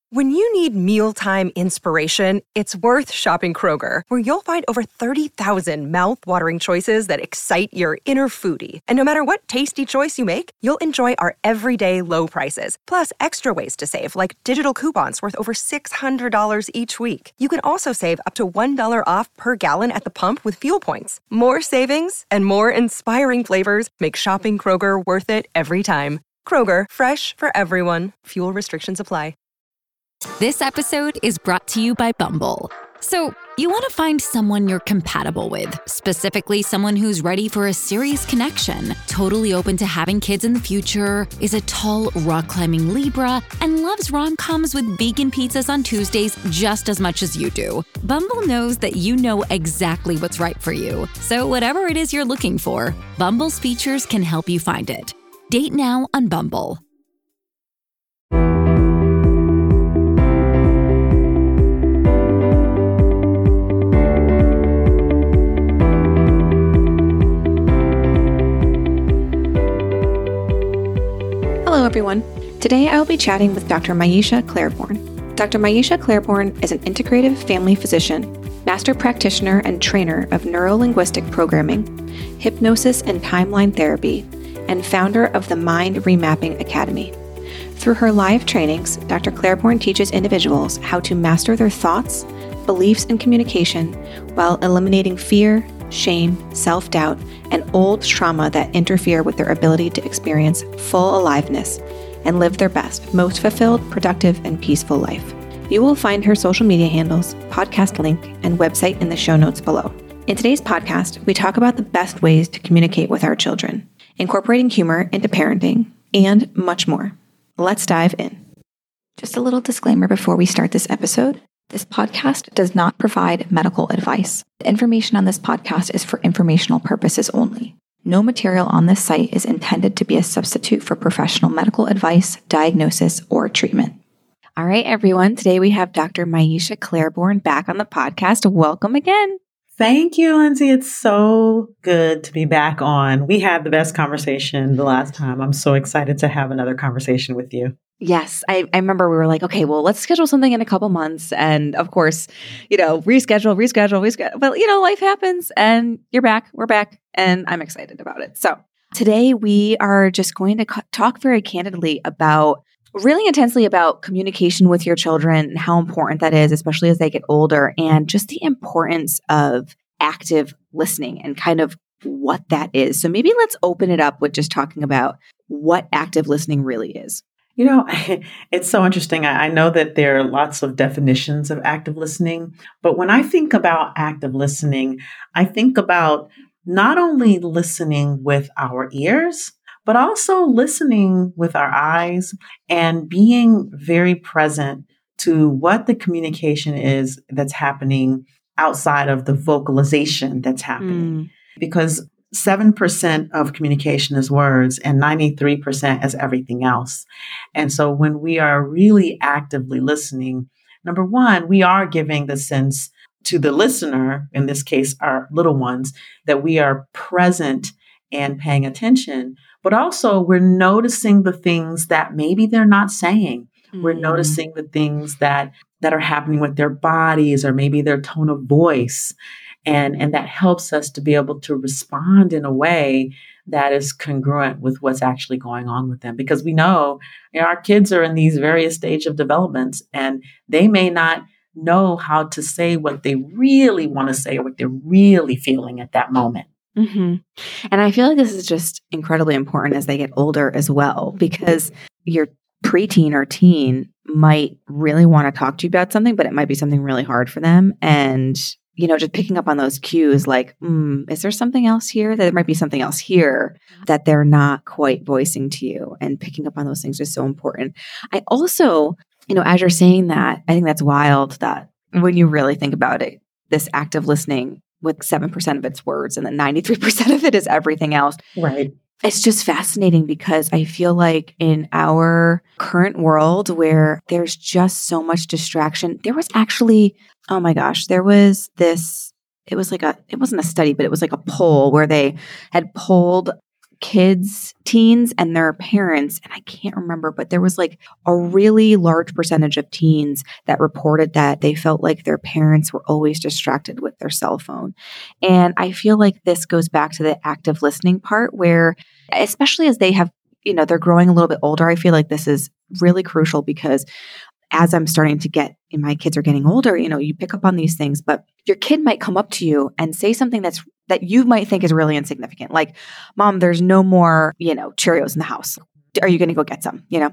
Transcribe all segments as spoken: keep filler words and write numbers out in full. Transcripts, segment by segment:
When you need mealtime inspiration, it's worth shopping Kroger, where you'll find over thirty thousand mouth-watering choices that excite your inner foodie. And no matter what tasty choice you make, you'll enjoy our everyday low prices, plus extra ways to save, like digital coupons worth over six hundred dollars each week. You can also save up to one dollar off per gallon at the pump with fuel points. More savings and more inspiring flavors make shopping Kroger worth it every time. Kroger, fresh for everyone. Fuel restrictions apply. This episode is brought to you by Bumble. So, you want to find someone you're compatible with, specifically someone who's ready for a serious connection, totally open to having kids in the future, is a tall, rock-climbing Libra, and loves rom-coms with vegan pizzas on Tuesdays just as much as you do. Bumble knows that you know exactly what's right for you. So whatever it is you're looking for, Bumble's features can help you find it. Date now on Bumble. Hello, everyone. Today I will be chatting with Doctor Myesha Claiborne. Doctor Myesha Claiborne is an integrative family physician, master practitioner and trainer of neuro-linguistic programming, hypnosis and timeline therapy, and founder of the Mind Remapping Academy. Through her live trainings, Doctor Claiborne teaches individuals how to master their thoughts, beliefs, and communication while eliminating fear, shame, self-doubt, and old trauma that interfere with their ability to experience full aliveness and live their best, most fulfilled, productive, and peaceful life. You will find her social media handles, podcast link, and website in the show notes below. In today's podcast, we talk about the best ways to communicate with our children, incorporating humor into parenting, and much more. Let's dive in. Just a little disclaimer before we start this episode. This podcast does not provide medical advice. The information on this podcast is for informational purposes only. No material on this site is intended to be a substitute for professional medical advice, diagnosis, or treatment. All right, everyone. Today we have Doctor Myesha Claiborne back on the podcast. Welcome again. Thank you, Lindsay. It's so good to be back on. We had the best conversation the last time. I'm so excited to have another conversation with you. Yes, I, I remember we were like, okay, well, let's schedule something in a couple months. And of course, you know, reschedule, reschedule, reschedule. But, you know, life happens and you're back. We're back. And I'm excited about it. So today we are just going to co- talk very candidly about, really intensely about communication with your children and how important that is, especially as they get older, and just the importance of active listening and kind of what that is. So maybe let's open it up with just talking about what active listening really is. You know, it's so interesting. I know that there are lots of definitions of active listening, but when I think about active listening, I think about not only listening with our ears, but also listening with our eyes and being very present to what the communication is that's happening outside of the vocalization that's happening. Mm. Because seven percent of communication is words and ninety-three percent is everything else. And so when we are really actively listening, number one, we are giving the sense to the listener, in this case, our little ones, that we are present and paying attention, but also we're noticing the things that maybe they're not saying. Mm. We're noticing the things that, that are happening with their bodies or maybe their tone of voice. And, and that helps us to be able to respond in a way that is congruent with what's actually going on with them. Because we know, you know, our kids are in these various stages of development and they may not know how to say what they really want to say or what they're really feeling at that moment. Mm-hmm. And I feel like this is just incredibly important as they get older as well, because your preteen or teen might really want to talk to you about something, but it might be something really hard for them. And you know, just picking up on those cues like, mm, is there something else here? There might be something else here that they're not quite voicing to you. And picking up on those things is so important. I also, you know, as you're saying that, I think that's wild that when you really think about it, this active listening with seven percent of its words and then ninety-three percent of it is everything else. Right. It's just fascinating because I feel like in our current world where there's just so much distraction, there was actually, oh my gosh, there was this, it was like a, it wasn't a study, but it was like a poll where they had polled kids, teens, and their parents. And I can't remember, but there was like a really large percentage of teens that reported that they felt like their parents were always distracted with their cell phone. And I feel like this goes back to the active listening part where, especially as they have, you know, they're growing a little bit older, I feel like this is really crucial because as I'm starting to get, and my kids are getting older, you know, you pick up on these things, but your kid might come up to you and say something that's, that you might think is really insignificant. Like, Mom, there's no more, you know, Cheerios in the house. Are you going to go get some, you know?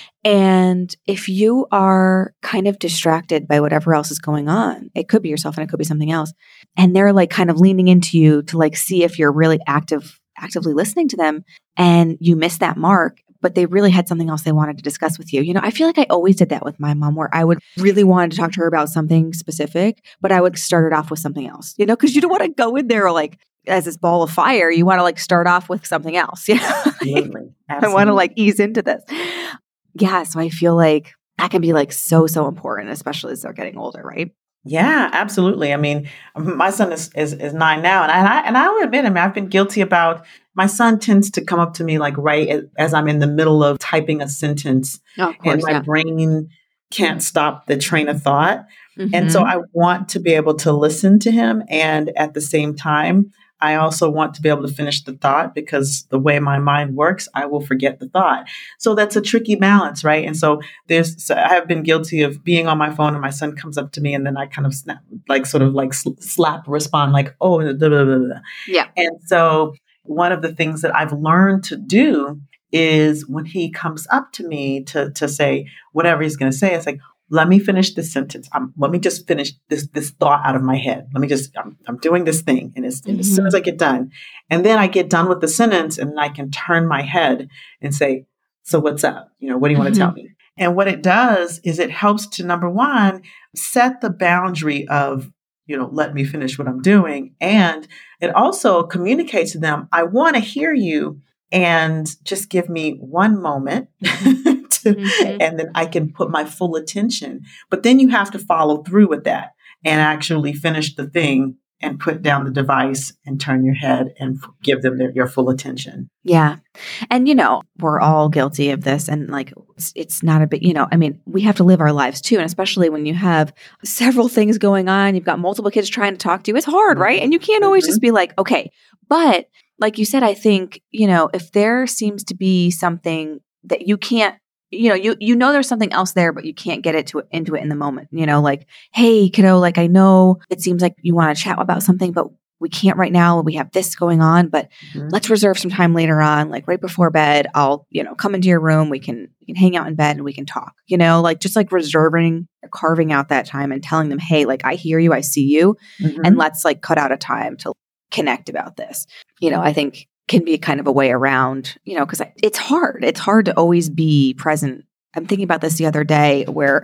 And if you are kind of distracted by whatever else is going on, it could be yourself and it could be something else. And they're like kind of leaning into you to like see if you're really active, actively listening to them and you miss that mark, but they really had something else they wanted to discuss with you. You know, I feel like I always did that with my mom where I would really want to talk to her about something specific, but I would start it off with something else, you know, because you don't want to go in there like as this ball of fire. You want to like start off with something else. You know? Absolutely. Absolutely. I want to like ease into this. Yeah. So I feel like that can be like so, so important, especially as they're getting older, right? Yeah, absolutely. I mean, my son is is, is nine now, and I and I will admit, I mean, I've been guilty about. My son tends to come up to me like right as, as I'm in the middle of typing a sentence, oh, of course, and my yeah. brain can't stop the train of thought, Mm-hmm. and so I want to be able to listen to him, and at the same time, I also want to be able to finish the thought because the way my mind works, I will forget the thought. So that's a tricky balance, right? And so there's, so I have been guilty of being on my phone and my son comes up to me and then I kind of snap, like sort of like sl- slap, respond like, oh, blah, blah, blah, blah. Yeah. And so one of the things that I've learned to do is when he comes up to me to, to say whatever he's going to say, it's like, let me finish this sentence. Um, let me just finish this this thought out of my head. Let me just, I'm, I'm doing this thing. And, as, and as soon as I get done, and then I get done with the sentence and I can turn my head and say, so what's up? You know, what do you want to Mm-hmm. tell me? And what it does is it helps to, number one, set the boundary of, you know, let me finish what I'm doing. And it also communicates to them, I want to hear you and just give me one moment. to, mm-hmm. And then I can put my full attention. But then you have to follow through with that and actually finish the thing and put down the device and turn your head and give them their, your full attention. Yeah. And, you know, we're all guilty of this. And like, it's, it's not a bit, you know, I mean, we have to live our lives too. And especially when you have several things going on, you've got multiple kids trying to talk to you, it's hard, right? And you can't always mm-hmm. just be like, okay. But like you said, I think, you know, if there seems to be something that you can't, you know, you you know there's something else there, but you can't get it to into it in the moment. You know, like, hey, kiddo, like I know it seems like you want to chat about something, but we can't right now. We have this going on, but mm-hmm. let's reserve some time later on, like right before bed. I'll, you know, come into your room. We can, we can hang out in bed and we can talk. You know, like just like reserving, carving out that time and telling them, hey, like I hear you, I see you, mm-hmm. and let's like cut out a time to connect about this. You know, I think can be kind of a way around, you know, because it's hard. It's hard to always be present. I'm thinking about this the other day where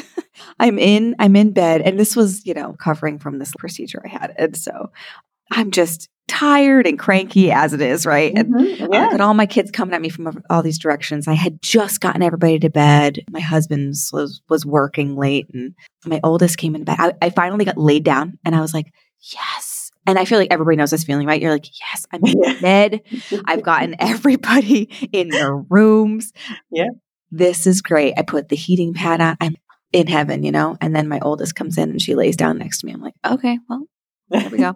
I'm in, I'm in bed and this was, you know, covering from this procedure I had. And so I'm just tired and cranky as it is, right? And mm-hmm. yeah. I got all my kids coming at me from all these directions. I had just gotten everybody to bed. My husband was, was working late and my oldest came in bed. I, I finally got laid down and I was like, yes. And I feel like everybody knows this feeling, right? You're like, yes, I'm in bed. I've gotten everybody in their rooms. Yeah. This is great. I put the heating pad on. I'm in heaven, you know? And then my oldest comes in and she lays down next to me. I'm like, okay, well, there we go.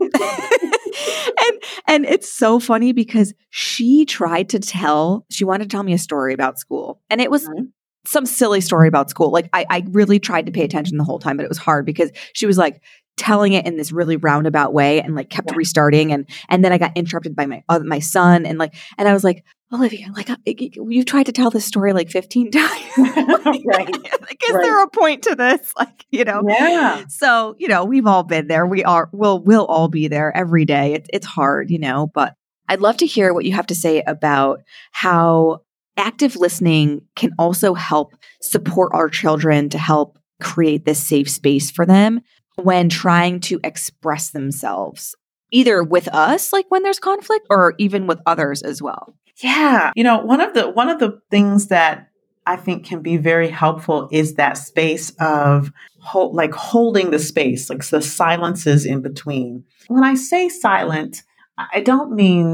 and and it's so funny because she tried to tell, she wanted to tell me a story about school. And it was mm-hmm. some silly story about school. Like I, I really tried to pay attention the whole time, but it was hard because she was like, telling it in this really roundabout way and like kept yeah. restarting. And, and then I got interrupted by my, uh, my son. And like, and I was like, Olivia, like uh, you've tried to tell this story like fifteen times. right. Like, is right. there a point to this? Like, you know? Yeah. So, you know, we've all been there. We are, we'll, we'll all be there every day. It's, it's hard, you know, but I'd love to hear what you have to say about how active listening can also help support our children to help create this safe space for them when trying to express themselves, either with us, like when there's conflict, or even with others as well. Yeah. You know, one of the one of the things that I think can be very helpful is that space of hold, like holding the space, like the silences in between. When I say silent, I don't mean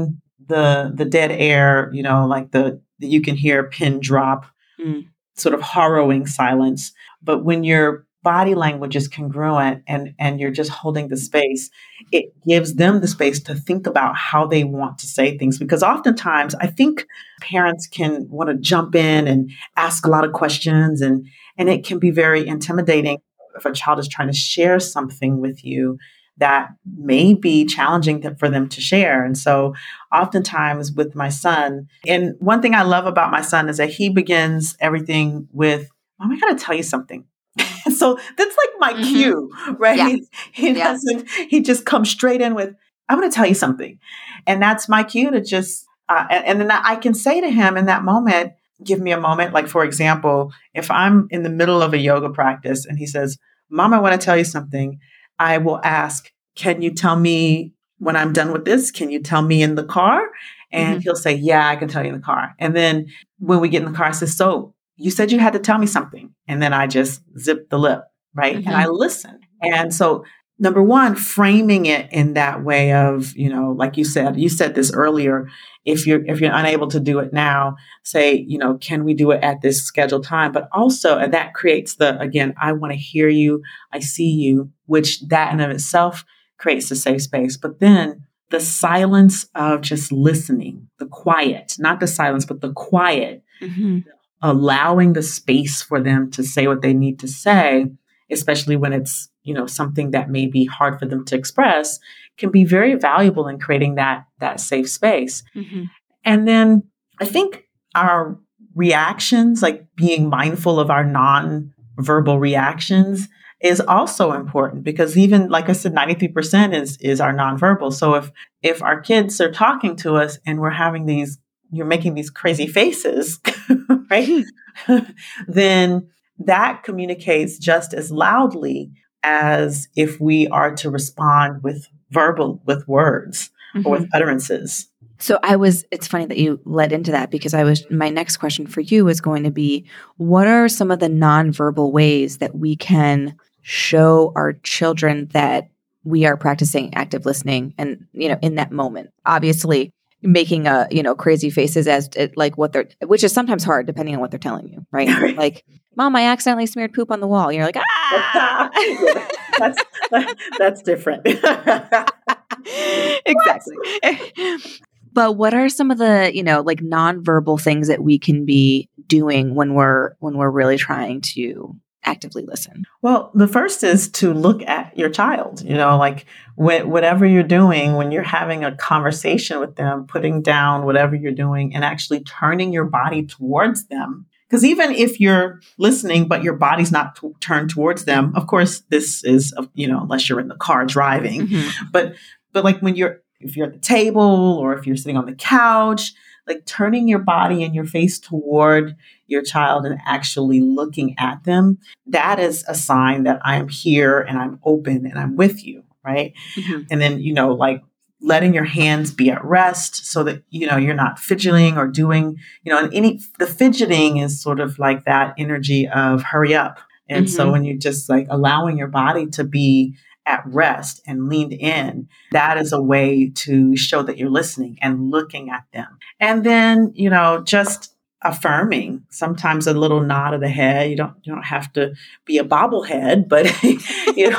the the dead air, you know, like the, the you can hear a pin drop, Mm. sort of harrowing silence. But when your body language is congruent and and you're just holding the space, it gives them the space to think about how they want to say things. Because oftentimes I think parents can want to jump in and ask a lot of questions, and and it can be very intimidating if a child is trying to share something with you that may be challenging to, for them to share. And so oftentimes with my son, and one thing I love about my son is that he begins everything with, Mom, I got to tell you something. So that's like my Mhm. cue, right? Yeah. He, he Yeah. doesn't, he just comes straight in with, I'm going to tell you something. And that's my cue to just, uh, and, and then I can say to him in that moment, give me a moment. Like, for example, if I'm in the middle of a yoga practice and he says, Mom, I want to tell you something, I will ask, can you tell me when I'm done with this? Can you tell me in the car? And Mhm. he'll say, yeah, I can tell you in the car. And then when we get in the car, I say, so you said you had to tell me something. And then I just zip the lip, right? And I Mhm. listen. And so number one, framing it in that way of, you know, like you said, you said this earlier, if you're, if you're unable to do it now, say, you know, can we do it at this scheduled time? But also, and that creates the, again, I want to hear you. I see you, which that in of itself creates a safe space. But then the silence of just listening, the quiet, not the silence, but the quiet, Mhm. allowing the space for them to say what they need to say, especially when it's, you know, something that may be hard for them to express, can be very valuable in creating that, that safe space. Mhm. And then I think our reactions, like being mindful of our non-verbal reactions, is also important, because even, like I said, ninety-three percent is, is our nonverbal. So if, if our kids are talking to us and we're having these, you're making these crazy faces, right? Then that communicates just as loudly as if we are to respond with verbal, with words or with Mhm. utterances. So I was, it's funny that you led into that, because I was, my next question for you is going to be, what are some of the nonverbal ways that we can show our children that we are practicing active listening and, you know, in that moment? Obviously, making a, you know, crazy faces as it, like what they're, which is sometimes hard depending on what they're telling you, right? Right. Like, Mom, I accidentally smeared poop on the wall. You're like, ah! Yeah, that's, that's different. Exactly. But what are some of the, you know, like nonverbal things that we can be doing when we're when we're really trying to actively listen? Well, the first is to look at your child, you know, like wh- whatever you're doing, when you're having a conversation with them, putting down whatever you're doing and actually turning your body towards them. Because even if you're listening, but your body's not t- turned towards them, of course, this is, you know, unless you're in the car driving, Mm-hmm. but, but like when you're, if you're at the table or if you're sitting on the couch, like turning your body and your face toward your child and actually looking at them, that is a sign that I'm here and I'm open and I'm with you, right? Mm-hmm. And then, you know, like letting your hands be at rest so that, you know, you're not fidgeting or doing, you know, and any, the fidgeting is sort of like that energy of hurry up. And Mm-hmm. so when you just like allowing your body to be at rest and leaned in, that is a way to show that you're listening and looking at them. And then, you know, just affirming, sometimes a little nod of the head. You don't, you don't have to be a bobblehead, but you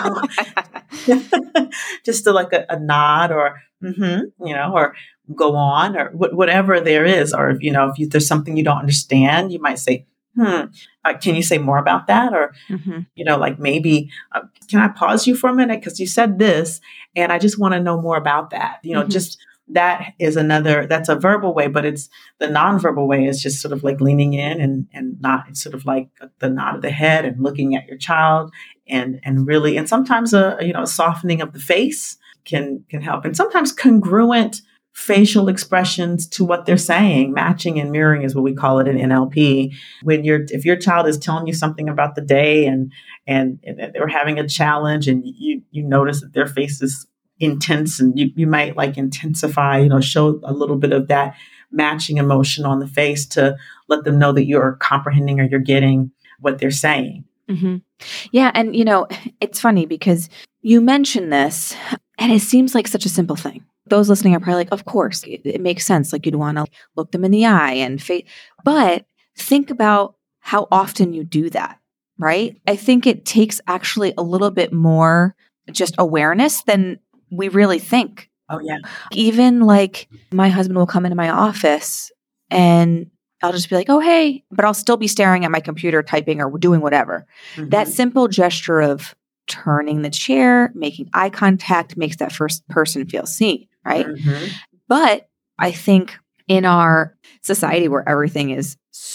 know, just to like a, a nod or, mm-hmm, you know, or go on or wh- whatever there is. Or, you know, if you, there's something you don't understand, you might say, hmm, uh, can you say more about that? Or, Mm-hmm. you know, like maybe, uh, can I pause you for a minute? Because you said this and I just want to know more about that. You know, Mm-hmm. just that is another, that's a verbal way, but it's the nonverbal way is just sort of like leaning in and, and not, it's sort of like the nod of the head and looking at your child and, and really, and sometimes a, you know, a softening of the face can, can help. And sometimes congruent facial expressions to what they're saying, matching and mirroring is what we call it in N L P. When you're, if your child is telling you something about the day and, and, and they're having a challenge and you, you notice that their face is intense and you, you might like intensify, you know, show a little bit of that matching emotion on the face to let them know that you're comprehending or you're getting what they're saying. Mm-hmm. Yeah. And, you know, it's funny because you mentioned this and it seems like such a simple thing. those listening are probably like, of course, it, it makes sense. Like you'd want to look them in the eye and face, but think about how often you do that, right? I think it takes actually a little bit more just awareness than we really think. Oh, yeah. Even like my husband will come into my office and I'll just be like, oh, hey, but I'll still be staring at my computer, typing or doing whatever. Mm-hmm. That simple gesture of turning the chair, making eye contact makes that first person feel seen, right? Mm-hmm. But I think in our society where everything is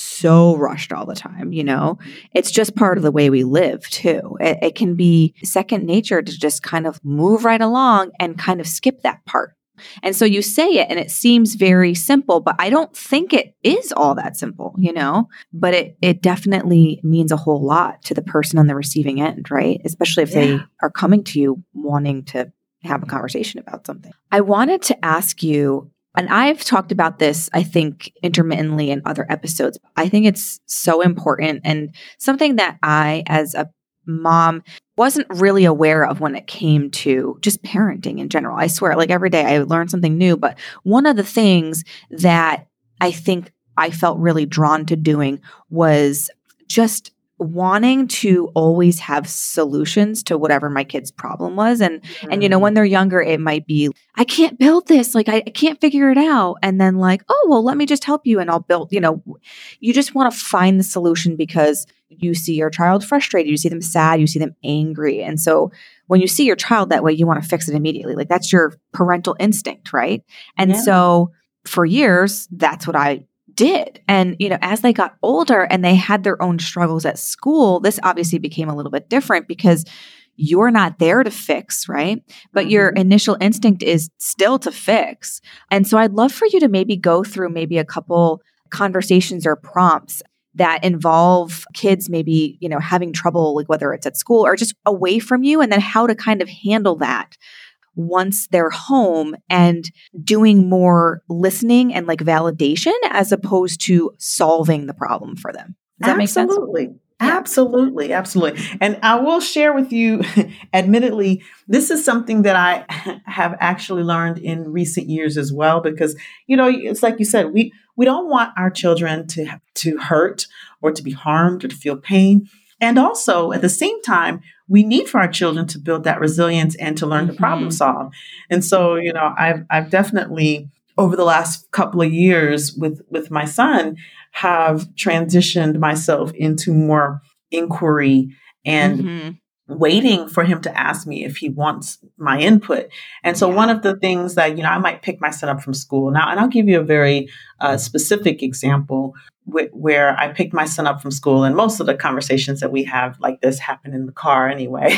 so rushed all the time, you know, it's just part of the way we live too. It, it can be second nature to just kind of move right along and kind of skip that part. And so you say it and it seems very simple, but I don't think it is all that simple, you know, but it, it definitely means a whole lot to the person on the receiving end, right? Especially if yeah. they are coming to you wanting to have a conversation about something. I wanted to ask you, and I've talked about this, I think, intermittently in other episodes. I think it's so important and something that I, as a mom, wasn't really aware of when it came to just parenting in general. I swear, like every day I learned something new. But one of the things that I think I felt really drawn to doing was just wanting to always have solutions to whatever my kid's problem was. And, mm. and, you know, when they're younger, it might be, I can't build this. Like, I, I can't figure it out. And then like, oh, well, let me just help you and I'll build, you know, you just want to find the solution because you see your child frustrated, you see them sad, you see them angry. And so when you see your child that way, you want to fix it immediately. Like that's your parental instinct, right? And yeah. so for years, that's what I did. And, you know, as they got older and they had their own struggles at school, this obviously became a little bit different because you're not there to fix, right? But mm-hmm. your initial instinct is still to fix. And so I'd love for you to maybe go through maybe a couple conversations or prompts that involve kids maybe, you know, having trouble, like whether it's at school or just away from you, and then how to kind of handle that once they're home and doing more listening and like validation as opposed to solving the problem for them. Does that Absolutely. make sense? Absolutely. Absolutely. And I will share with you, admittedly, this is something that I have actually learned in recent years as well, because, you know, it's like you said, we, we don't want our children to, to hurt or to be harmed or to feel pain. And also at the same time, we need for our children to build that resilience and to learn mm-hmm. to problem solve. And so, you know, I've, I've definitely over the last couple of years with, with my son have transitioned myself into more inquiry and mm-hmm. waiting for him to ask me if he wants my input. And so yeah. one of the things that, you know, I might pick my son up from school now, and I'll give you a very uh, specific example wh- where I picked my son up from school, and most of the conversations that we have like this happen in the car anyway.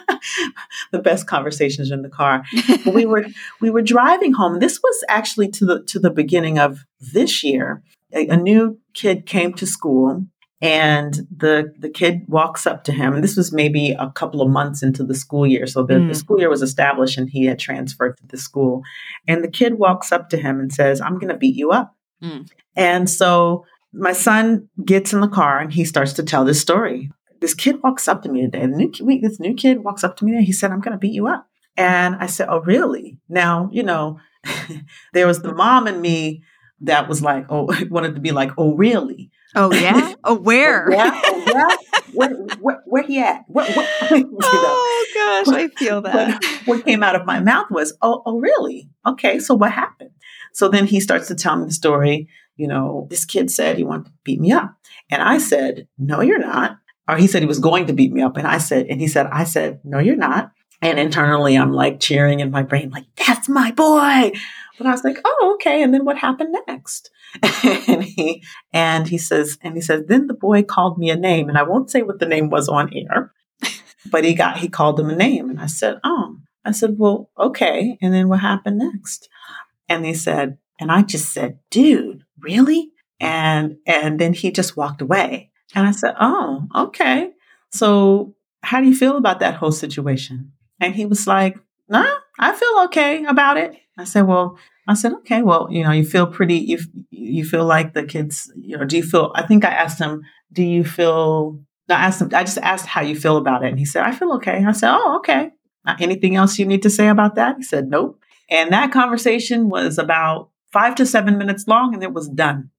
The best conversations are in the car. But we were we were driving home. This was actually to the to the beginning of this year. A, a new kid came to school. And the the kid walks up to him, and this was maybe a couple of months into the school year. So the, mm. the school year was established and he had transferred to the school. And the kid walks up to him and says, I'm going to beat you up. Mm. And so my son gets in the car and he starts to tell this story. This kid walks up to me today. The new, wait, this new kid walks up to me and he said, I'm going to beat you up. And I said, oh, really? Now, you know, there was the mom in me that was like, oh, wanted to be like, oh, really? Oh, yeah? Oh, where? Oh, yeah? Oh, yeah? Where, where, where he at? Where, where, you know, oh, gosh, I feel that. What, what came out of my mouth was, oh, oh, really? Okay, so what happened? So then he starts to tell me the story. You know, this kid said he wanted to beat me up. And I said, no, you're not. Or he said he was going to beat me up. And I said, and he said, I said, no, you're not. And internally, I'm like cheering in my brain, like, that's my boy. But I was like, oh, okay. And then what happened next? and he and he says, and he says, then the boy called me a name, and I won't say what the name was on air, but he got he called him a name, and I said, oh, I said, well, okay. And then what happened next? And he said, and I just said, dude, really? And and then he just walked away, and I said, oh, okay. So how do you feel about that whole situation? And he was like, nah, I feel okay about it. I said, well, I said, okay, well, you know, you feel pretty, you, you feel like the kids, you know, do you feel, I think I asked him, do you feel, I asked him, I just asked how you feel about it. And he said, I feel okay. I said, oh, okay. Uh, anything else you need to say about that? He said, nope. And that conversation was about five to seven minutes long, and it was done.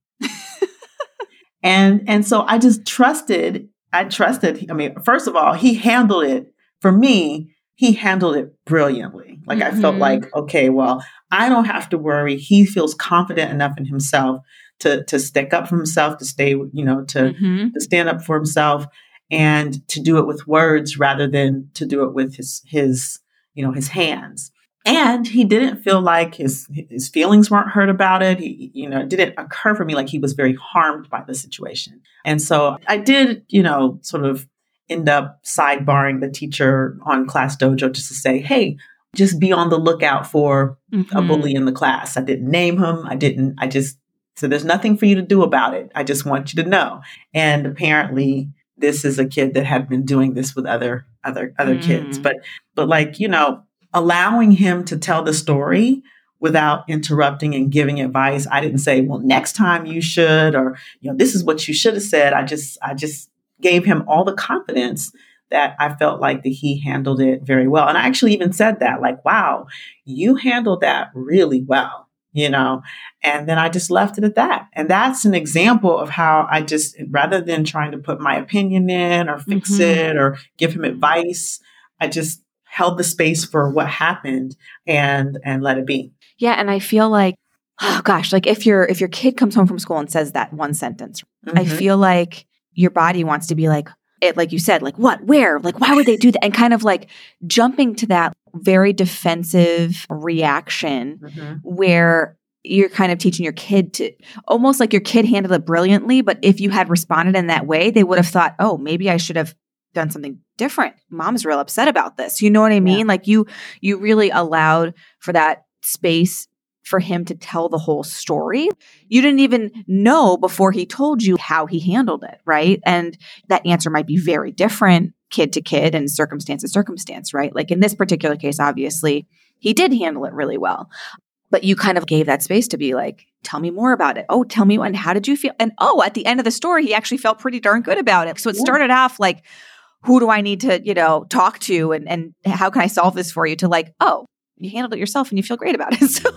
and and so I just trusted, I trusted, I mean, first of all, he handled it, for me, he handled it brilliantly. Like mm-hmm. I felt like, okay, well, I don't have to worry. He feels confident enough in himself to to stick up for himself, to stay, you know, to, mm-hmm. to stand up for himself, and to do it with words rather than to do it with his his, you know, his hands. And he didn't feel like his his feelings weren't hurt about it. He, you know, it didn't occur for me like he was very harmed by the situation. And so I did, you know, sort of end up sidebarring the teacher on Class Dojo just to say, hey, just be on the lookout for mm-hmm. a bully in the class. I didn't name him. I didn't, I just, so there's nothing for you to do about it. I just want you to know. And apparently this is a kid that had been doing this with other, other, other mm. kids. But, but like, you know, allowing him to tell the story without interrupting and giving advice. I didn't say, well, next time you should, or, you know, this is what you should have said. I just, I just gave him all the confidence that I felt like that he handled it very well. And I actually even said that, like, wow, you handled that really well, you know, and then I just left it at that. And that's an example of how I just, rather than trying to put my opinion in or fix mm-hmm. it or give him advice, I just held the space for what happened and, and let it be. Yeah. And I feel like, oh gosh, like if your, if your kid comes home from school and says that one sentence, mm-hmm. I feel like your body wants to be like, it, like you said, like what, where, like, why would they do that? And kind of like jumping to that very defensive reaction mm-hmm. where you're kind of teaching your kid to almost like your kid handled it brilliantly. But if you had responded in that way, they would have thought, oh, maybe I should have done something different. Mom's real upset about this. You know what I mean? Yeah. Like you, you really allowed for that space for him to tell the whole story. You didn't even know before he told you how he handled it, right? And that answer might be very different kid to kid and circumstance to circumstance, right? Like in this particular case, obviously, he did handle it really well. But you kind of gave that space to be like, tell me more about it. Oh, tell me, and how did you feel? And oh, at the end of the story, he actually felt pretty darn good about it. So it yeah. started off like, who do I need to, you know, talk to and, and how can I solve this for you? To like, oh, you handled it yourself and you feel great about it. So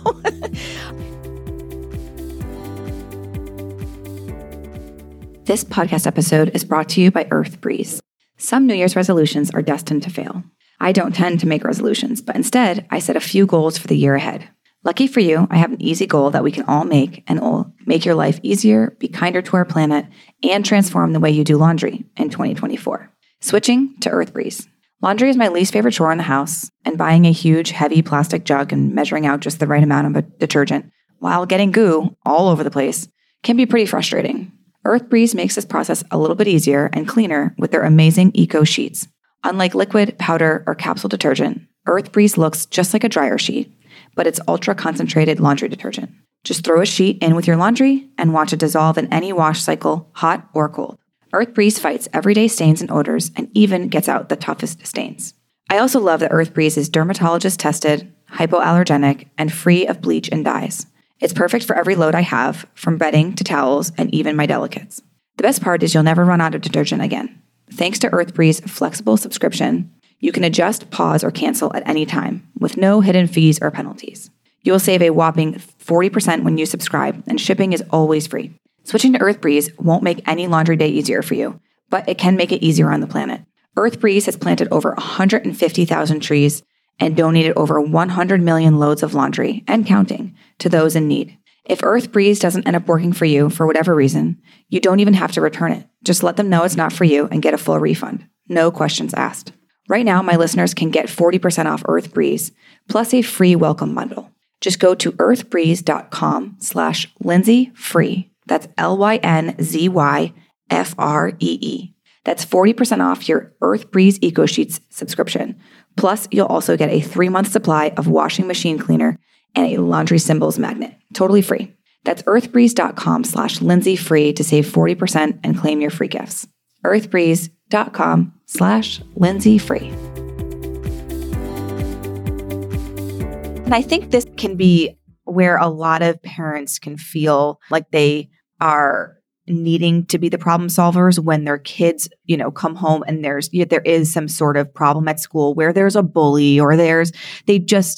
this podcast episode is brought to you by Earth Breeze. Some New Year's resolutions are destined to fail. I don't tend to make resolutions, but instead I set a few goals for the year ahead. Lucky for you, I have an easy goal that we can all make and will make your life easier, be kinder to our planet, and transform the way you do laundry in twenty twenty-four. Switching to Earth Breeze. Laundry is my least favorite chore in the house, and buying a huge, heavy plastic jug and measuring out just the right amount of a detergent while getting goo all over the place can be pretty frustrating. Earth Breeze makes this process a little bit easier and cleaner with their amazing eco sheets. Unlike liquid, powder, or capsule detergent, Earth Breeze looks just like a dryer sheet, but it's ultra-concentrated laundry detergent. Just throw a sheet in with your laundry and watch it dissolve in any wash cycle, hot or cold. Earth Breeze fights everyday stains and odors and even gets out the toughest stains. I also love that Earth Breeze is dermatologist-tested, hypoallergenic, and free of bleach and dyes. It's perfect for every load I have, from bedding to towels and even my delicates. The best part is you'll never run out of detergent again. Thanks to Earth Breeze's flexible subscription, you can adjust, pause, or cancel at any time with no hidden fees or penalties. You will save a whopping forty percent when you subscribe, and shipping is always free. Switching to Earth Breeze won't make any laundry day easier for you, but it can make it easier on the planet. Earth Breeze has planted over one hundred fifty thousand trees and donated over one hundred million loads of laundry, and counting, to those in need. If Earth Breeze doesn't end up working for you for whatever reason, you don't even have to return it. Just let them know it's not for you and get a full refund. No questions asked. Right now, my listeners can get forty percent off Earth Breeze, plus a free welcome bundle. Just go to earthbreeze.com slash Lindsay free. That's L Y N Z Y F R E E. That's forty percent off your Earth Breeze Eco Sheets subscription. Plus, you'll also get a three-month supply of washing machine cleaner and a laundry symbols magnet. Totally free. That's earthbreeze.com slash Lindsay free to save forty percent and claim your free gifts. earthbreeze.com slash Lindsay free. And I think this can be where a lot of parents can feel like they are needing to be the problem solvers when their kids, you know, come home and there's there is some sort of problem at school where there's a bully or there's they just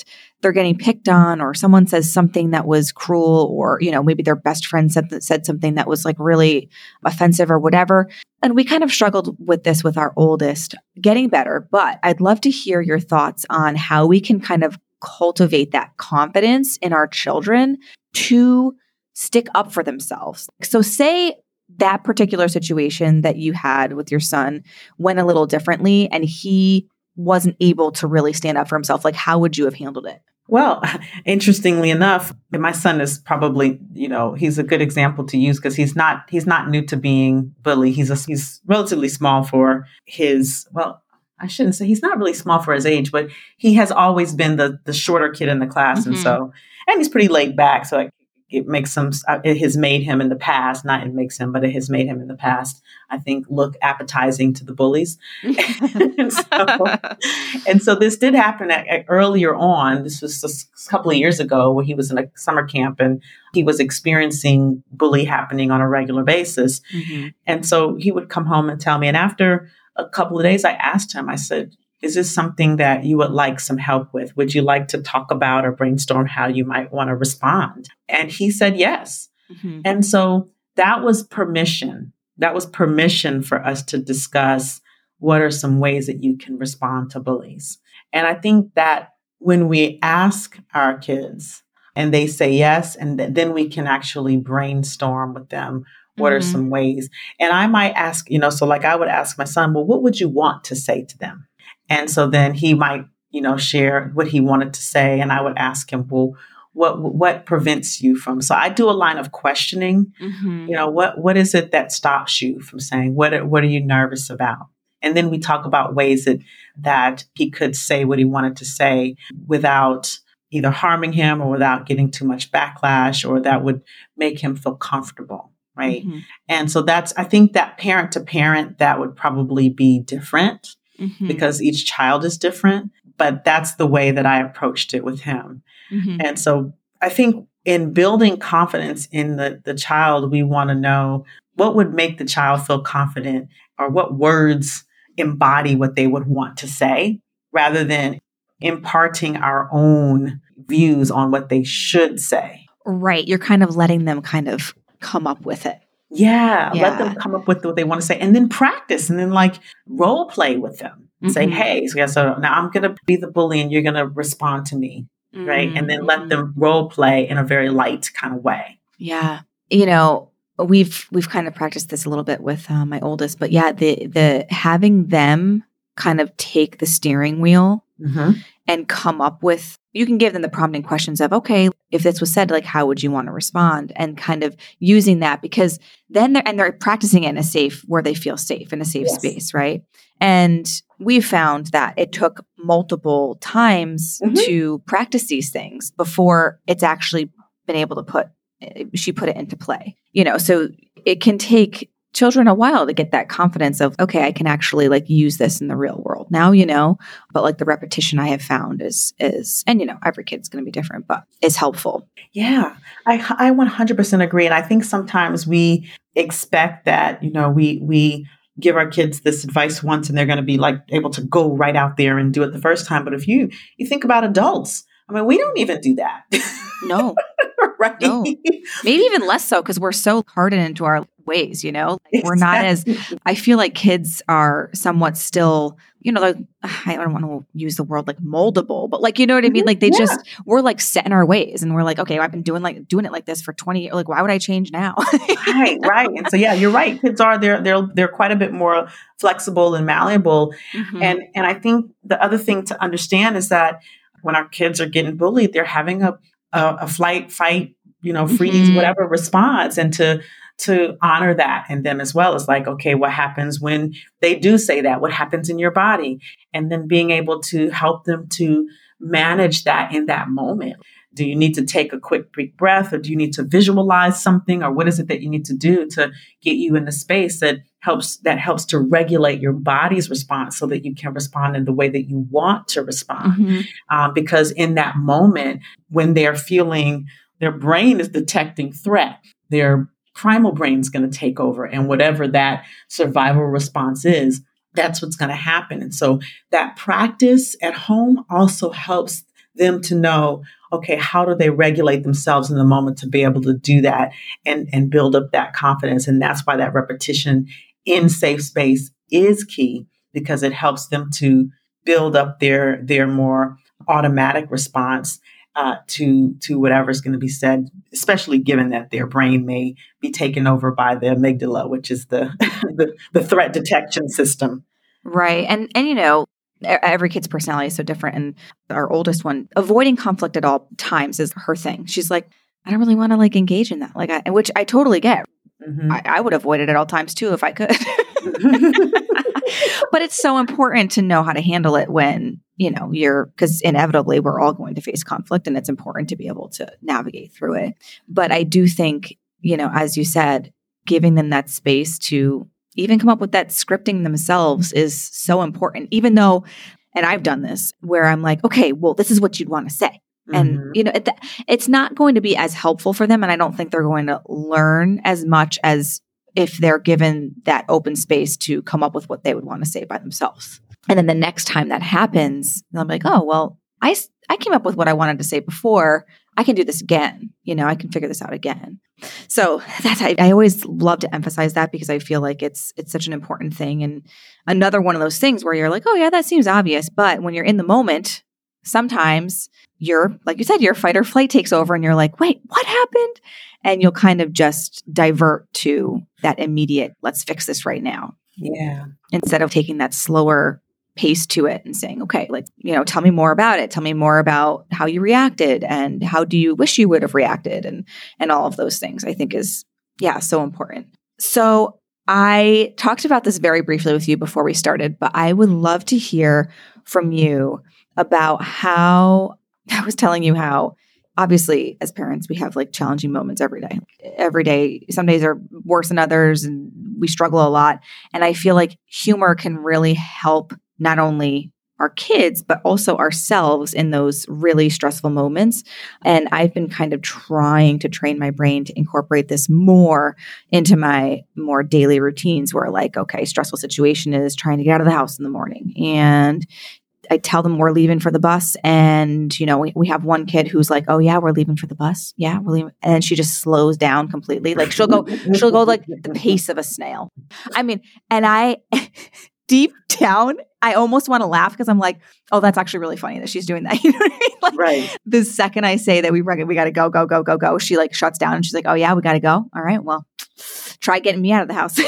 they're getting picked on, or someone says something that was cruel, or, you know, maybe their best friend said, said something that was like really offensive or whatever. And we kind of struggled with this with our oldest, getting better. But I'd love to hear your thoughts on how we can kind of cultivate that confidence in our children to stick up for themselves. So say that particular situation that you had with your son went a little differently and he wasn't able to really stand up for himself. Like, how would you have handled it? Well, interestingly enough, my son is probably, you know, he's a good example to use because he's not, he's not new to being bullied. He's a, he's relatively small for his, well, I shouldn't say he's not really small for his age, but he has always been the the shorter kid in the class. Mm-hmm. And so, and he's pretty laid back. So it, it makes him, it has made him in the past, not it makes him, but it has made him in the past, I think, look appetizing to the bullies. and, so, and so this did happen at, at earlier on. This was a couple of years ago where he was in a summer camp and he was experiencing bully happening on a regular basis. Mm-hmm. And so he would come home and tell me, and after a couple of days, I asked him, I said, is this something that you would like some help with? Would you like to talk about or brainstorm how you might want to respond? And he said yes. Mm-hmm. And so that was permission. That was permission for us to discuss what are some ways that you can respond to bullies. And I think that when we ask our kids and they say yes, and th- then we can actually brainstorm with them. What mm-hmm. are some ways? And I might ask, you know, so like I would ask my son, well, what would you want to say to them? And so then he might, you know, share what he wanted to say. And I would ask him, well, what what prevents you from? So I do a line of questioning. Mm-hmm. You know, what what is it that stops you from saying? What are, what are you nervous about? And then we talk about ways that that he could say what he wanted to say without either harming him or without getting too much backlash, or that would make him feel comfortable. Right. Mm-hmm. And so that's, I think that parent to parent, that would probably be different mm-hmm. because each child is different, but that's the way that I approached it with him. Mm-hmm. And so I think in building confidence in the, the child, we want to know what would make the child feel confident, or what words embody what they would want to say, rather than imparting our own views on what they should say. Right. You're kind of letting them kind of come up with it. Yeah, yeah. Let them come up with what they want to say, and then practice, and then like role play with them. Mm-hmm. Say, hey, so, yeah, so now I'm going to be the bully and you're going to respond to me. Mm-hmm. Right. And then let them role play in a very light kind of way. Yeah. You know, we've, we've kind of practiced this a little bit with uh, my oldest, but yeah, the, the having them kind of take the steering wheel mm-hmm. and come up with, you can give them the prompting questions of, okay, if this was said, like, how would you want to respond? And kind of using that, because then they're, and they're practicing it in a safe, where they feel safe, in a safe yes. space, right? And we found that it took multiple times mm-hmm. to practice these things before it's actually been able to put, she put it into play, you know, so it can take children a while to get that confidence of, okay, I can actually like use this in the real world now, you know, but like the repetition I have found is, is, and you know, every kid's going to be different, but is helpful. Yeah, I, I one hundred percent agree. And I think sometimes we expect that, you know, we, we give our kids this advice once and they're going to be like able to go right out there and do it the first time. But if you, you think about adults, I mean, we don't even do that. No. Right. No. Maybe even less so, because we're so hardened into our ways, you know, like we're not as, I feel like kids are somewhat still, you know, like, I don't want to use the word like moldable, but like, you know what I mean? Like they yeah. just, we're like set in our ways, and we're like, okay, I've been doing like doing it like this for twenty years. Like, why would I change now? Right. Right. And so, yeah, you're right. Kids are, they're, they're, they're quite a bit more flexible and malleable. Mm-hmm. And, and I think the other thing to understand is that when our kids are getting bullied, they're having a, a, a flight, fight, you know, freeze, mm-hmm. whatever response, and to, to honor that in them as well. It's like, okay, what happens when they do say that? What happens in your body? And then being able to help them to manage that in that moment. Do you need to take a quick deep breath, or do you need to visualize something, or what is it that you need to do to get you in the space that helps that helps to regulate your body's response so that you can respond in the way that you want to respond? Mm-hmm. Um, because in that moment, when they're feeling, their brain is detecting threat, their primal brain is going to take over, and whatever that survival response is, that's what's going to happen. And so that practice at home also helps them to know, okay, how do they regulate themselves in the moment to be able to do that and, and build up that confidence? And that's why that repetition in safe space is key, because it helps them to build up their, their more automatic response uh, to, to whatever's going to be said, especially given that their brain may be taken over by the amygdala, which is the, the, the threat detection system. Right. And, and, you know, every kid's personality is so different. And our oldest one, avoiding conflict at all times is her thing. She's like, I don't really want to like engage in that. Like, I, which I totally get. Mm-hmm. I, I would avoid it at all times too, if I could. But it's so important to know how to handle it when, you know, you're, because inevitably we're all going to face conflict, and it's important to be able to navigate through it. But I do think, you know, as you said, giving them that space to even come up with that scripting themselves is so important, even though, and I've done this where I'm like, okay, well, this is what you'd want to say. Mm-hmm. And, you know, it, it's not going to be as helpful for them. And I don't think they're going to learn as much as if they're given that open space to come up with what they would want to say by themselves. And then the next time that happens, I'm like, oh, well, I, I came up with what I wanted to say before. I can do this again. You know, I can figure this out again. So that's, I, I always love to emphasize that, because I feel like it's, it's such an important thing. And another one of those things where you're like, oh yeah, that seems obvious. But when you're in the moment, sometimes you're, like you said, your fight or flight takes over and you're like, wait, what happened? And you'll kind of just divert to that immediate, let's fix this right now. Yeah. Instead of taking that slower pace to it and saying, okay, like, you know, tell me more about it. Tell me more about how you reacted and how do you wish you would have reacted, and, and all of those things I think is, yeah, so important. So I talked about this very briefly with you before we started, but I would love to hear from you about how, I was telling you how obviously as parents, we have like challenging moments every day. Every day, some days are worse than others and we struggle a lot. And I feel like humor can really help not only our kids, but also ourselves in those really stressful moments. And I've been kind of trying to train my brain to incorporate this more into my more daily routines where like, okay, stressful situation is trying to get out of the house in the morning. And I tell them we're leaving for the bus. And, you know, we, we have one kid who's like, oh yeah, we're leaving for the bus. Yeah, we're leaving. And then she just slows down completely. Like she'll go, she'll go like the pace of a snail. I mean, and I deep down, I almost want to laugh because I'm like, oh, that's actually really funny that she's doing that. You know what I mean? Like, right. The second I say that we we got to go, go, go, go, go, she like shuts down and she's like, oh yeah, we got to go. All right, well, try getting me out of the house.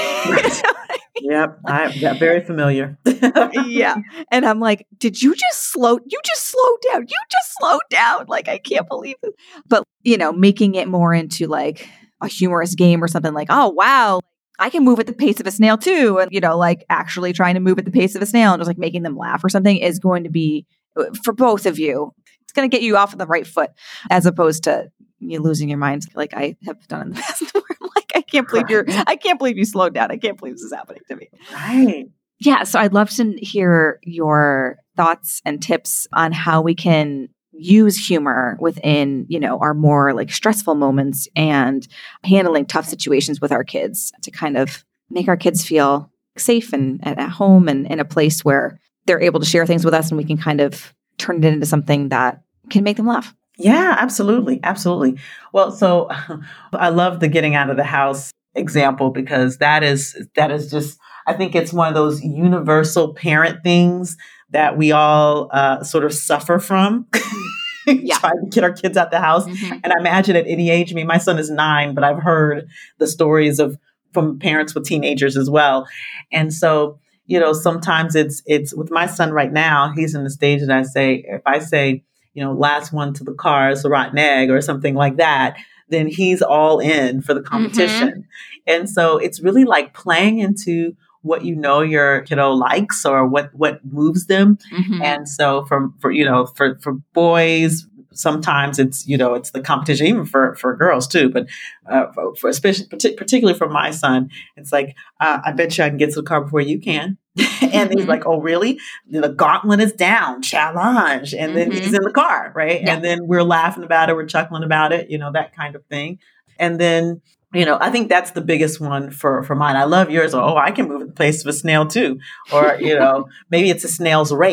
Yep, I got very familiar. Yeah. And I'm like, did you just slow, you just slowed down. You just slowed down. Like, I can't believe it. But, you know, making it more into like a humorous game or something like, oh, wow, I can move at the pace of a snail too. And, you know, like actually trying to move at the pace of a snail and just like making them laugh or something is going to be, for both of you, it's going to get you off on the right foot as opposed to you losing your mind like I have done in the past. Where I'm like, I can't believe you're, I can't believe you slowed down. I can't believe this is happening to me. Right. Yeah. So I'd love to hear your thoughts and tips on how we can use humor within, you know, our more like stressful moments and handling tough situations with our kids to kind of make our kids feel safe and, and at home and in a place where they're able to share things with us and we can kind of turn it into something that can make them laugh. Yeah, absolutely. Absolutely. Well, so I love the getting out of the house example because that is, that is just, I think it's one of those universal parent things that we all uh, sort of suffer from. Yeah. Trying to get our kids out the house. Mm-hmm. And I imagine at any age, I mean, my son is nine, but I've heard the stories of from parents with teenagers as well. And so, you know, sometimes it's, it's with my son right now, he's in the stage that I say, if I say, you know, last one to the car is a rotten egg or something like that, then he's all in for the competition. Mm-hmm. And so it's really like playing into what you know your kiddo likes or what, what moves them. Mm-hmm. And so for, for, you know, for, for boys, sometimes it's, you know, it's the competition, even for, for girls too, but uh, for, for especially, particularly for my son, it's like, uh, I bet you I can get to the car before you can. And he's like, oh, really? The gauntlet is down, challenge. And then mm-hmm. he's in the car, right? Yeah. And then we're laughing about it, we're chuckling about it, you know, that kind of thing. And then, you know, I think that's the biggest one for, for mine. I love yours. Oh, I can move at the pace of a snail too. Or, you know, maybe it's a snail's race.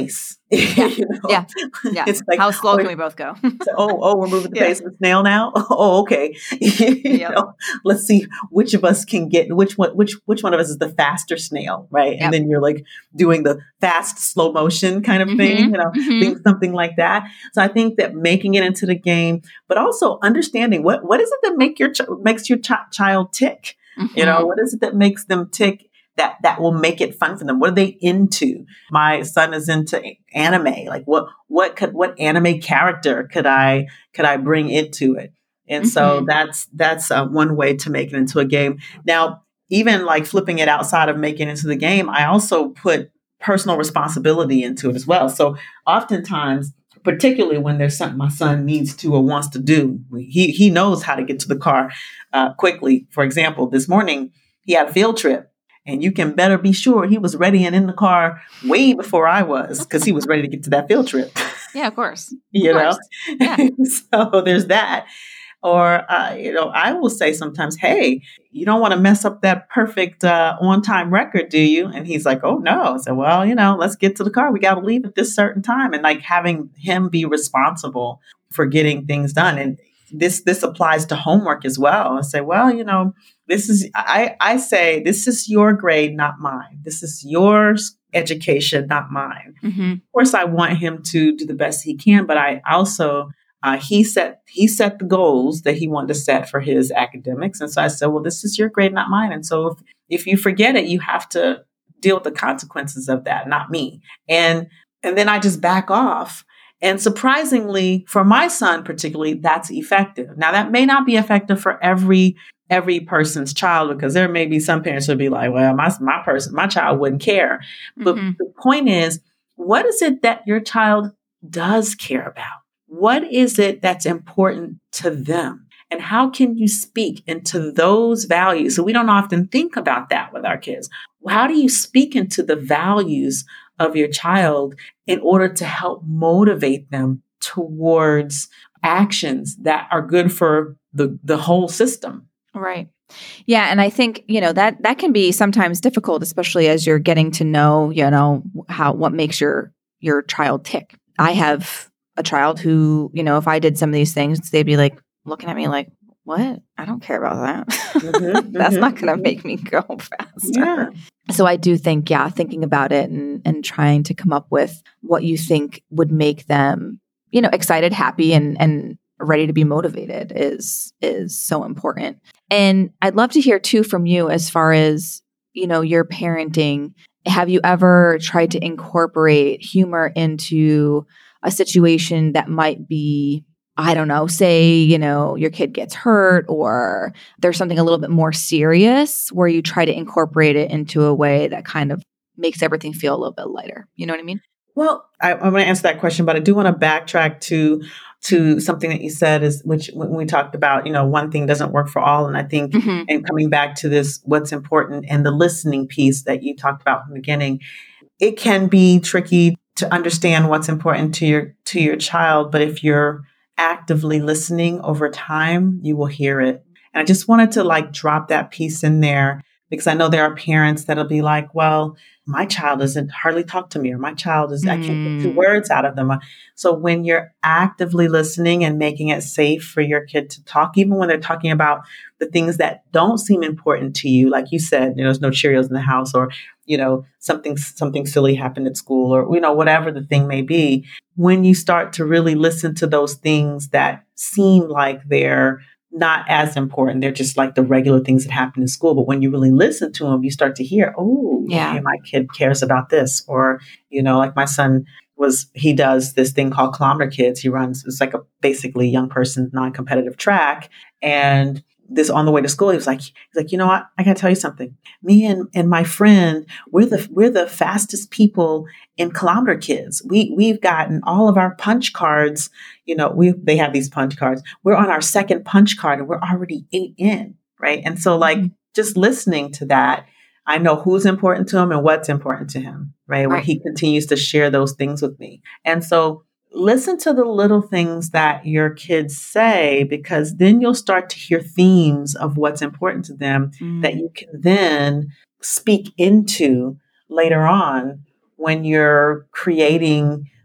Yeah. you know? Yeah. Yeah. It's like, how slow oh, can we both go? so, oh, oh, we're moving the Yeah. pace of the snail now. Oh, okay. you Yep. know, let's see which of us can get which one, which which one of us is the faster snail, right? And Yep. then you're like doing the fast slow motion kind of thing, Mhm. you know, Mhm. things something like that. So I think that making it into the game, but also understanding what what is it that make your ch- makes your ch- child tick. You know, Mhm. what is it that makes them tick? That that will make it fun for them. What are they into? My son is into anime. Like what what could what anime character could I could I bring into it? And so Mhm. that's that's uh, one way to make it into a game. Now, even like flipping it outside of making it into the game, I also put personal responsibility into it as well. So oftentimes, particularly when there's something my son needs to or wants to do, he he knows how to get to the car uh, quickly. For example, this morning he had a field trip. And you can better be sure he was ready and in the car way before I was, because he was ready to get to that field trip. Yeah, of course. Of you course. know? Yeah. So there's that. Or, uh, you know, I will say sometimes, hey, you don't want to mess up that perfect uh, on time record, do you? And he's like, oh, no. I said, well, you know, let's get to the car. We got to leave at this certain time. And like having him be responsible for getting things done. And this this applies to homework as well. I say, well, you know, this is, I, I say, this is your grade, not mine. This is your education, not mine. Mhm. Of course, I want him to do the best he can, but I also, uh, he set he set the goals that he wanted to set for his academics. And so I said, well, this is your grade, not mine. And so if, if you forget it, you have to deal with the consequences of that, not me. And, and then I just back off. And surprisingly, for my son particularly, that's effective. Now, that may not be effective for every every person's child, because there may be some parents who'll be like, well, my my person, my child wouldn't care. But Mhm. the point is, what is it that your child does care about? What is it that's important to them? And how can you speak into those values? So we don't often think about that with our kids. How do you speak into the values of your child in order to help motivate them towards actions that are good for the, the whole system? Right. Yeah. And I think, you know, that that can be sometimes difficult, especially as you're getting to know, you know, how what makes your your child tick. I have a child who, you know, if I did some of these things, they'd be like looking at me like, what? I don't care about that. Mm-hmm, That's mm-hmm, not going to mm-hmm. make me go faster. Yeah. So I do think, yeah, thinking about it and, and trying to come up with what you think would make them, you know, excited, happy, and and ready to be motivated is is so important. And I'd love to hear too from you as far as, you know, your parenting. Have you ever tried to incorporate humor into a situation that might be, I don't know, say, you know, your kid gets hurt or there's something a little bit more serious where you try to incorporate it into a way that kind of makes everything feel a little bit lighter. You know what I mean? Well, I, I'm going to answer that question, but I do want to backtrack to to something that you said, is which when we talked about, you know, one thing doesn't work for all. And I think, Mm-hmm. and coming back to this, what's important and the listening piece that you talked about from the beginning, it can be tricky to understand what's important to your to your child. But if you're actively listening over time, you will hear it. And I just wanted to like drop that piece in there, because I know there are parents that'll be like, well, my child doesn't hardly talk to me, or my child is, I can't get two Mm. words out of them. So when you're actively listening and making it safe for your kid to talk, even when they're talking about the things that don't seem important to you, like you said, you know, there's no Cheerios in the house, or, you know, something, something silly happened at school, or, you know, whatever the thing may be, when you start to really listen to those things that seem like they're not as important, they're just like the regular things that happen in school. But when you really listen to them, you start to hear, oh, Yeah. okay, my kid cares about this. Or, you know, like my son was, he does this thing called Kilometer Kids. He runs, it's like a basically young person, non-competitive track. And this on the way to school, he was like, he's like, you know what? I gotta tell you something. Me and, and my friend, we're the we're the fastest people in Kilometer Kids. We we've gotten all of our punch cards. You know, we they have these punch cards. We're on our second punch card, and we're already eight in, right? And so, like, Mm-hmm. just listening to that, I know who's important to him and what's important to him, right? When Right. he continues to share those things with me, and so. Listen to the little things that your kids say, because then you'll start to hear themes of what's important to them Mm. that you can then speak into later on when you're creating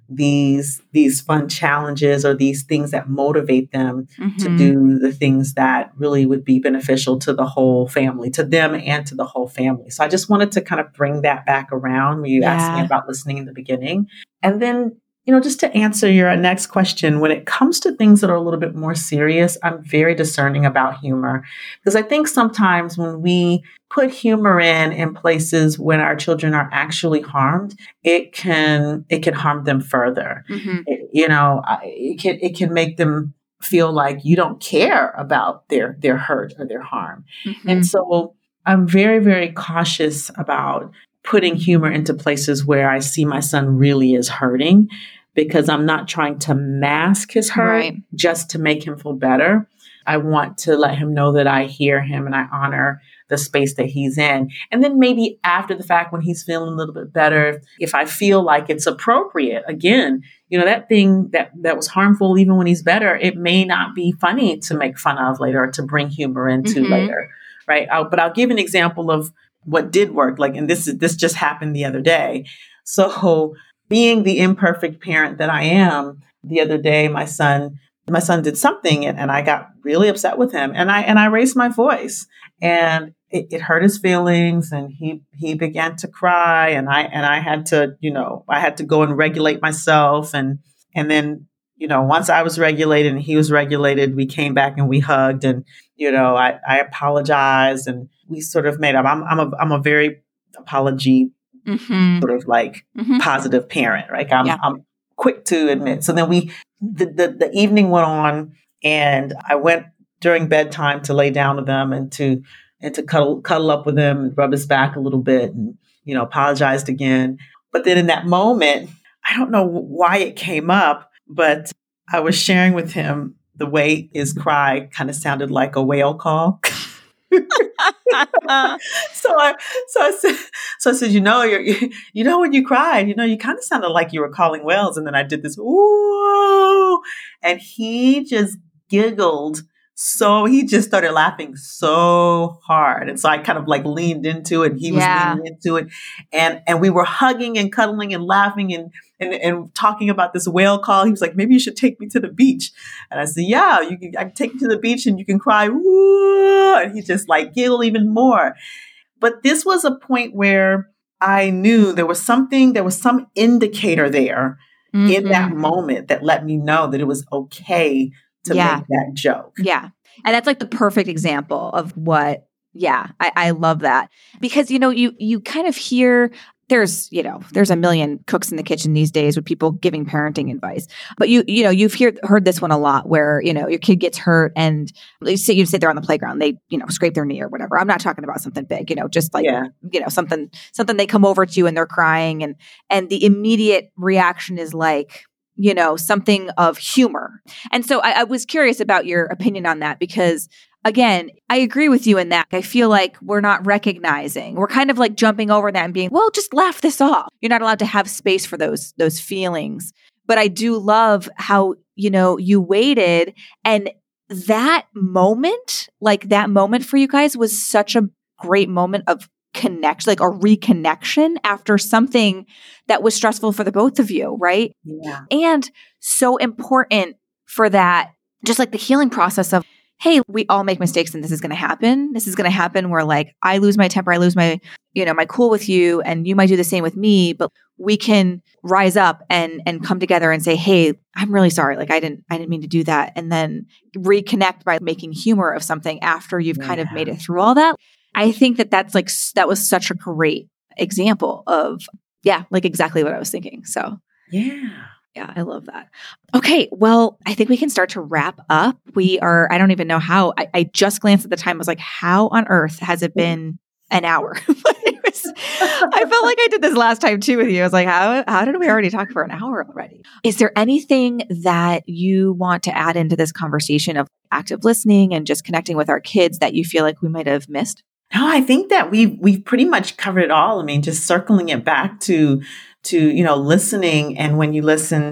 these these fun challenges or these things that motivate them Mm-hmm. to do the things that really would be beneficial to the whole family, to them and to the whole family. So I just wanted to kind of bring that back around when you asked me Yeah. about listening in the beginning. And then, you know, just to answer your next question, when it comes to things that are a little bit more serious, I'm very discerning about humor, because I think sometimes when we put humor in in places when our children are actually harmed, it can it can harm them further. Mm-hmm. It- you know, I- it can it can make them feel like you don't care about their their hurt or their harm. Mm-hmm. And so I'm very, very cautious about putting humor into places where I see my son really is hurting, because I'm not trying to mask his hurt Right. just to make him feel better. I want to let him know that I hear him and I honor the space that he's in. And then maybe after the fact, when he's feeling a little bit better, if I feel like it's appropriate, again, you know, that thing that, that was harmful, even when he's better, it may not be funny to make fun of later or to bring humor into Mhm. later. Right. I'll, but I'll give an example of what did work. Like, and this is, this just happened the other day. So being the imperfect parent that I am, the other day, my son, my son did something and, and I got really upset with him, and I, and I raised my voice, and it, it hurt his feelings, and he, he began to cry, and I, and I had to, you know, I had to go and regulate myself. And, and then, you know, once I was regulated and he was regulated, we came back and we hugged, and, you know, I, I apologized, and we sort of made up. I'm, I'm a, I'm a very apology Mm-hmm. sort of like Mm-hmm. positive parent, right? I'm, Yeah. I'm quick to admit. So then we, the, the, the evening went on, and I went during bedtime to lay down with them and to, and to cuddle, cuddle up with him and rub his back a little bit, and, you know, apologized again. But then in that moment, I don't know why it came up, but I was sharing with him the way his cry kind of sounded like a whale call. So I, so I said, so I said, you know, you're, you, you know, when you cried, you know, you kind of sounded like you were calling whales. And then I did this, ooh, and he just giggled. So he just started laughing so hard. And so I kind of like leaned into it, and he Yeah. was leaning into it. And, and we were hugging and cuddling and laughing and, and, and talking about this whale call. He was like, maybe you should take me to the beach. And I said, yeah, you can, I can take you to the beach and you can cry. Woo! And he just like giggled even more. But this was a point where I knew there was something, there was some indicator there Mm-hmm. in that moment that let me know that it was okay to Yeah. make that joke. Yeah. And that's like the perfect example of what, yeah, I, I love that. Because, you know, you you kind of hear there's, you know, there's a million cooks in the kitchen these days with people giving parenting advice. But you, you know, you've hear, heard this one a lot where, you know, your kid gets hurt and you say you sit there on the playground, they, you know, scrape their knee or whatever. I'm not talking about something big, you know, just like, Yeah. you know, something, something they come over to and they're crying, and, and the immediate reaction is like, you know, something of humor. And so I, I was curious about your opinion on that, because again, I agree with you in that. I feel like we're not recognizing, we're kind of like jumping over that and being, well, just laugh this off. You're not allowed to have space for those, those feelings. But I do love how, you know, you waited, and that moment, like that moment for you guys was such a great moment of connect, like a reconnection after something that was stressful for the both of you, right? Yeah. And so important for that, just like the healing process of, hey, we all make mistakes and this is going to happen. This is going to happen where like I lose my temper, I lose my, you know, my cool with you, and you might do the same with me, but we can rise up and and come together and say, hey, I'm really sorry. Like I didn't, I didn't mean to do that. And then reconnect by making humor of something after you've Yeah. kind of made it through all that. I think that that's like, that was such a great example of, yeah, like exactly what I was thinking. So Yeah. yeah, I love that. Okay, well, I think we can start to wrap up. We are, I don't even know how, I, I just glanced at the time. I was like, how on earth has it been an hour? It was, I felt like I did this last time too with you. I was like, how, how did we already talk for an hour already? Is there anything that you want to add into this conversation of active listening and just connecting with our kids that you feel like we might have missed? No, I think that we've we've pretty much covered it all. I mean, just circling it back to to, you know, listening. And when you listen,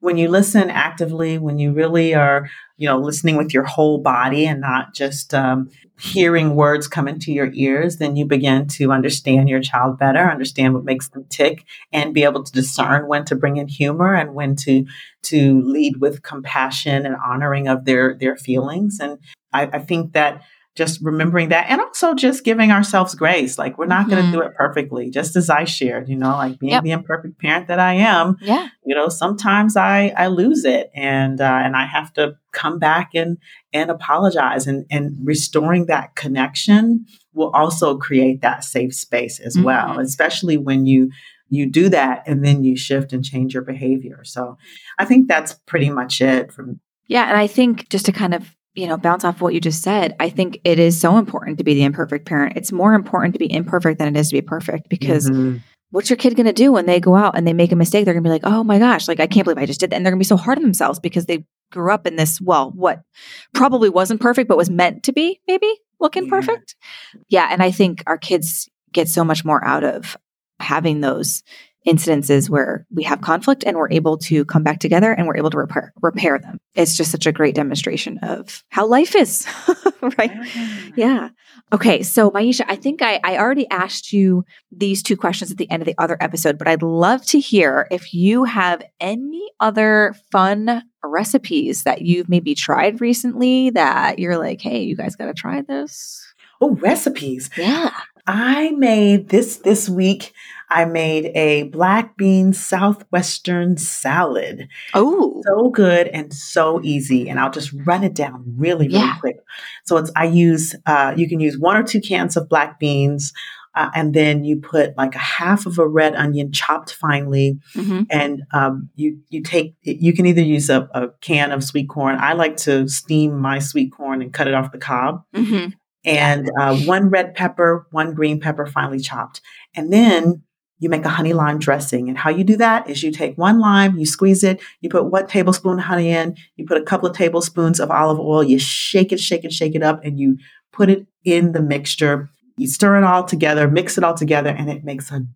when you listen actively, when you really are, you know, listening with your whole body and not just um, hearing words come into your ears, then you begin to understand your child better, understand what makes them tick, and be able to discern when to bring in humor and when to to lead with compassion and honoring of their their feelings. And I, I think that just remembering that, and also just giving ourselves grace. Like, we're not mm-hmm. going to do it perfectly, just as I shared, you know, like being yep. the imperfect parent that I am, yeah. you know, sometimes I, I lose it and, uh, and I have to come back and, and apologize, and, and restoring that connection will also create that safe space as mm-hmm. well, especially when you, you do that and then you shift and change your behavior. So I think that's pretty much it from. Yeah. And I think just to kind of, you know, bounce off what you just said, I think it is so important to be the imperfect parent. It's more important to be imperfect than it is to be perfect, because mm-hmm. what's your kid going to do when they go out and they make a mistake? They're going to be like, oh my gosh, like, I can't believe I just did that. And they're going to be so hard on themselves because they grew up in this, well, what probably wasn't perfect, but was meant to be maybe looking yeah. perfect. Yeah. And I think our kids get so much more out of having those incidences where we have conflict and we're able to come back together and we're able to repair repair them. It's just such a great demonstration of how life is, right? Yeah. Okay. So Myisha, I think I, I already asked you these two questions at the end of the other episode, but I'd love to hear if you have any other fun recipes that you've maybe tried recently that you're like, hey, you guys got to try this. Oh, recipes. Yeah. I made this this week. I made a black bean Southwestern salad. Oh, so good and so easy. And I'll just run it down really, really yeah. quick. So it's, I use, uh, you can use one or two cans of black beans. Uh, and then you put like a half of a red onion chopped finely. Mm-hmm. And um, you, you take, you can either use a, a can of sweet corn. I like to steam my sweet corn and cut it off the cob. Mm-hmm. And uh, one red pepper, one green pepper finely chopped. And then you make a honey lime dressing. And how you do that is you take one lime, you squeeze it, you put one tablespoon of honey in, you put a couple of tablespoons of olive oil, you shake it, shake it, shake it up, and you put it in the mixture. You stir it all together, mix it all together, and it makes a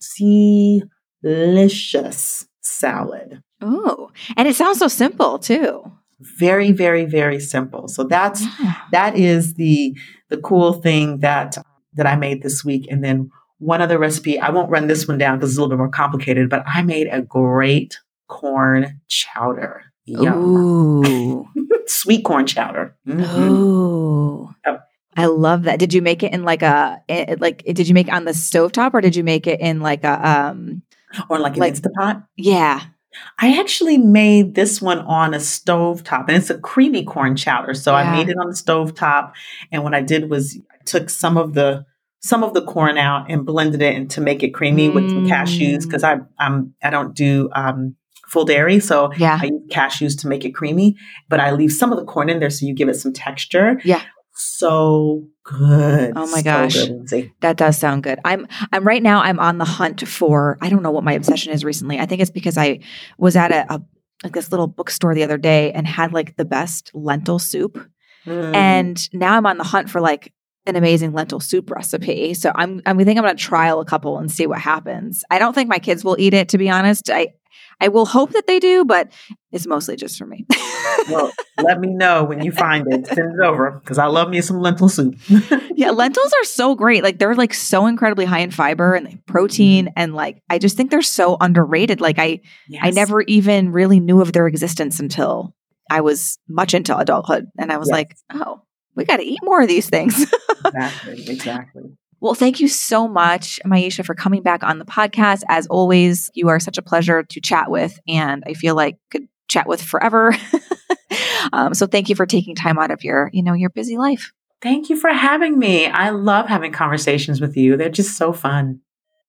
delicious salad. Oh, and it sounds so simple too. Very, very, very simple. So that's, yeah. that is the, the cool thing that, that I made this week. And then one other recipe, I won't run this one down because it's a little bit more complicated, but I made a great corn chowder. Yum. Ooh. Sweet corn chowder. Mm-hmm. Ooh. Oh. I love that. Did you make it in like a, it, like, did you make it on the stovetop or did you make it in like a, um, or like an like, Instapot? Yeah. I actually made this one on a stovetop, and it's a creamy corn chowder. So yeah. I made it on the stovetop. And what I did was I took some of the, some of the corn out and blended it and to make it creamy mm. with some cashews. Cause I, I'm, I don't do, um, full dairy. So yeah. I use cashews to make it creamy, but I leave some of the corn in there so you give it some texture. Yeah. So good. Oh my so gosh. Good, that does sound good. I'm, I'm right now, I'm on the hunt for, I don't know what my obsession is recently. I think it's because I was at a, a like this little bookstore the other day and had like the best lentil soup. Mm. And now I'm on the hunt for like an amazing lentil soup recipe. So I'm, I think I'm going to trial a couple and see what happens. I don't think my kids will eat it, to be honest. I, I will hope that they do, but it's mostly just for me. Well, let me know when you find it. Send it over because I love me some lentil soup. Yeah, lentils are so great. Like they're like so incredibly high in fiber and like protein, and like I just think they're so underrated. Like I, yes. I never even really knew of their existence until I was much into adulthood, and I was yes. like, oh, we got to eat more of these things. Exactly. Exactly. Well, thank you so much, Myisha, for coming back on the podcast. As always, you are such a pleasure to chat with, and I feel like could chat with forever. um, so thank you for taking time out of your, you know, your busy life. Thank you for having me. I love having conversations with you. They're just so fun.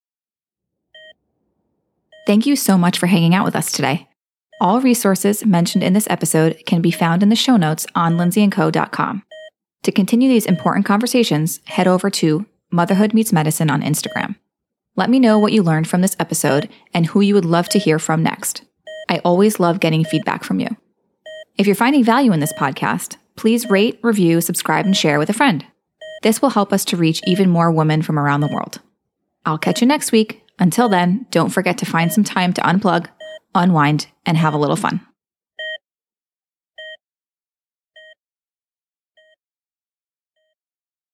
Thank you so much for hanging out with us today. All resources mentioned in this episode can be found in the show notes on lindsay and co dot com. To continue these important conversations, head over to Motherhood Meets Medicine on Instagram. Let me know what you learned from this episode and who you would love to hear from next. I always love getting feedback from you. If you're finding value in this podcast, please rate, review, subscribe, and share with a friend. This will help us to reach even more women from around the world. I'll catch you next week. Until then, don't forget to find some time to unplug, unwind, and have a little fun.